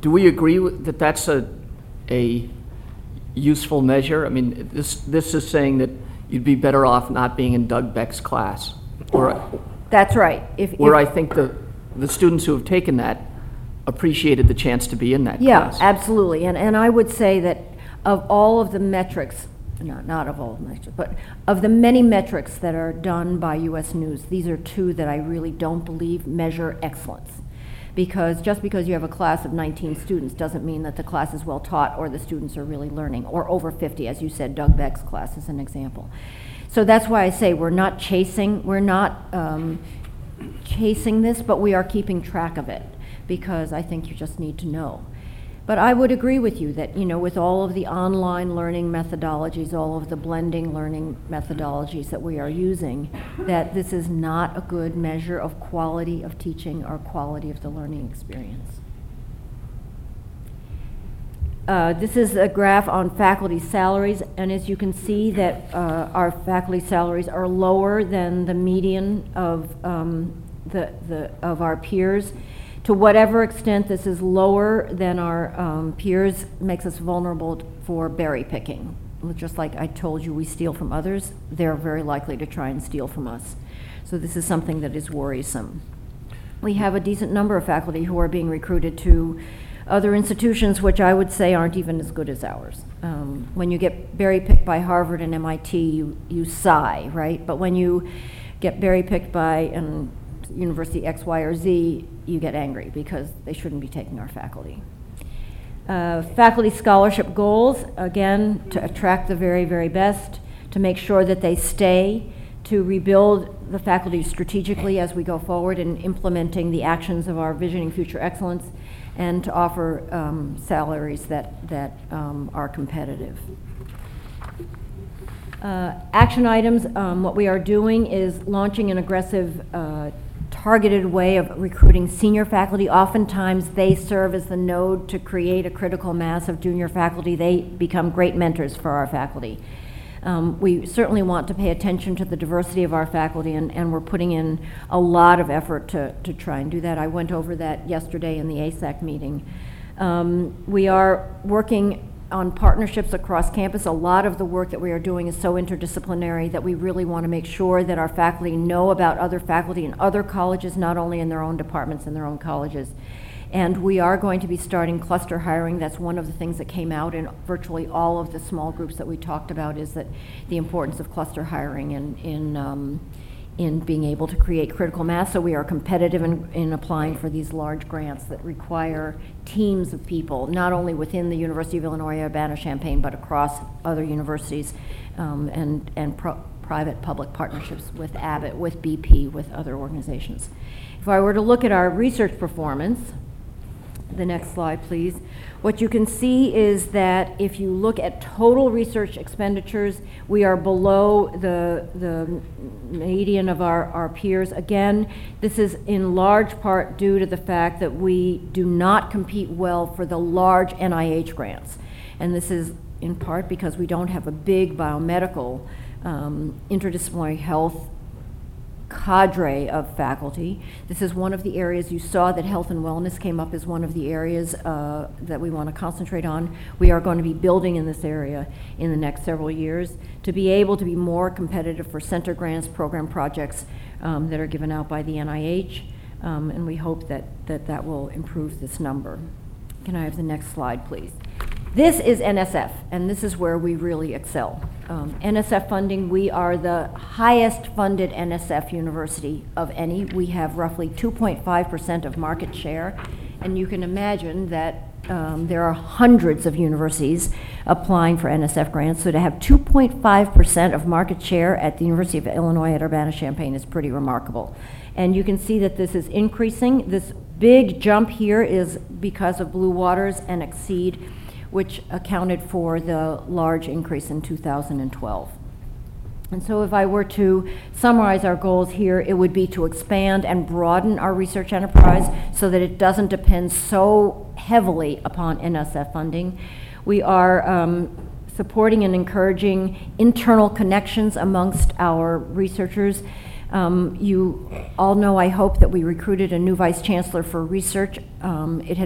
do we agree that that's a useful measure? I mean, this is saying that you'd be better off not being in Doug Beck's class. That's right. I think the students who have taken that appreciated the chance to be in that class. Yeah, absolutely. And I would say that of all of the metrics, not of all the metrics, but of the many metrics that are done by U.S. News, these are two that I really don't believe measure excellence. Because just because you have a class of 19 students doesn't mean that the class is well taught or the students are really learning, or over 50, as you said, Doug Beck's class is an example. So that's why I say we're not chasing this, but we are keeping track of it, because I think you just need to know. But I would agree with you that, with all of the online learning methodologies, all of the blending learning methodologies that we are using, that this is not a good measure of quality of teaching or quality of the learning experience. This is a graph on faculty salaries, and as you can see that our faculty salaries are lower than the median of of our peers. To whatever extent this is lower than our peers makes us vulnerable for berry picking. Just like I told you, we steal from others, they're very likely to try and steal from us. So this is something that is worrisome. We have a decent number of faculty who are being recruited to other institutions which I would say aren't even as good as ours. When you get berry picked by Harvard and MIT, you sigh, right? But when you get berry picked by University X, Y, or Z, you get angry because they shouldn't be taking our faculty. Faculty scholarship goals, again, to attract the very, very best, to make sure that they stay, to rebuild the faculty strategically as we go forward in implementing the actions of our Visioning Future Excellence, and to offer salaries that are competitive. Action items, what we are doing is launching an aggressive targeted way of recruiting senior faculty. Oftentimes they serve as the node to create a critical mass of junior faculty. They become great mentors for our faculty. We certainly want to pay attention to the diversity of our faculty, and we're putting in a lot of effort to try and do that. I went over that yesterday in the ASAC meeting. We are working on partnerships across campus. A lot of the work that we are doing is so interdisciplinary that we really want to make sure that our faculty know about other faculty in other colleges, not only in their own departments and their own colleges. And we are going to be starting cluster hiring. That's one of the things that came out in virtually all of the small groups that we talked about, is that the importance of cluster hiring in being able to create critical mass, so we are competitive in applying for these large grants that require teams of people, not only within the University of Illinois Urbana-Champaign, but across other universities, and private-public partnerships with Abbott, with BP, with other organizations. If I were to look at our research performance, the next slide, please. What you can see is that if you look at total research expenditures, we are below the median of our peers. Again, this is in large part due to the fact that we do not compete well for the large NIH grants. And this is in part because we don't have a big biomedical interdisciplinary health cadre of faculty. This is one of the areas you saw that health and wellness came up as one of the areas that we want to concentrate on. We are going to be building in this area in the next several years to be able to be more competitive for center grants, program projects that are given out by the NIH, and we hope that will improve this number. Can I have the next slide, please? This is NSF, and this is where we really excel. NSF funding, we are the highest funded NSF university of any. We have roughly 2.5% of market share, and you can imagine that there are hundreds of universities applying for NSF grants, so to have 2.5% of market share at the University of Illinois at Urbana-Champaign is pretty remarkable. And you can see that this is increasing. This big jump here is because of Blue Waters and Exceed, which accounted for the large increase in 2012. And so if I were to summarize our goals here, it would be to expand and broaden our research enterprise so that it doesn't depend so heavily upon NSF funding. We are supporting and encouraging internal connections amongst our researchers. You all know, I hope, that we recruited a new vice chancellor for research. It had